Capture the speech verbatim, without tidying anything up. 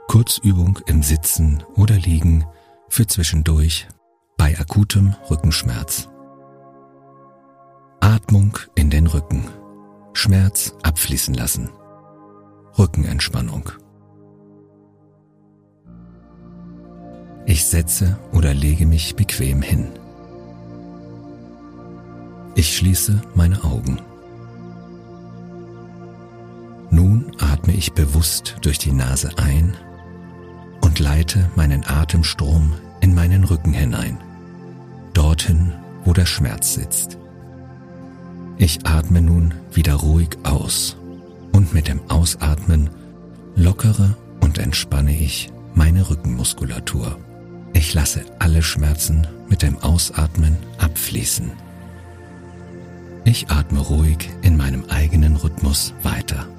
Kurzübung im Sitzen oder Liegen für zwischendurch bei akutem Rückenschmerz. Atmung in den Rücken. Schmerz abfließen lassen. Rückenentspannung. Ich setze oder lege mich bequem hin. Ich schließe meine Augen. Nun atme ich bewusst durch die Nase ein und leite meinen Atemstrom in meinen Rücken hinein, dorthin, wo der Schmerz sitzt. Ich atme nun wieder ruhig aus und mit dem Ausatmen lockere und entspanne ich meine Rückenmuskulatur. Ich lasse alle Schmerzen mit dem Ausatmen abfließen. Ich atme ruhig in meinem eigenen Rhythmus weiter.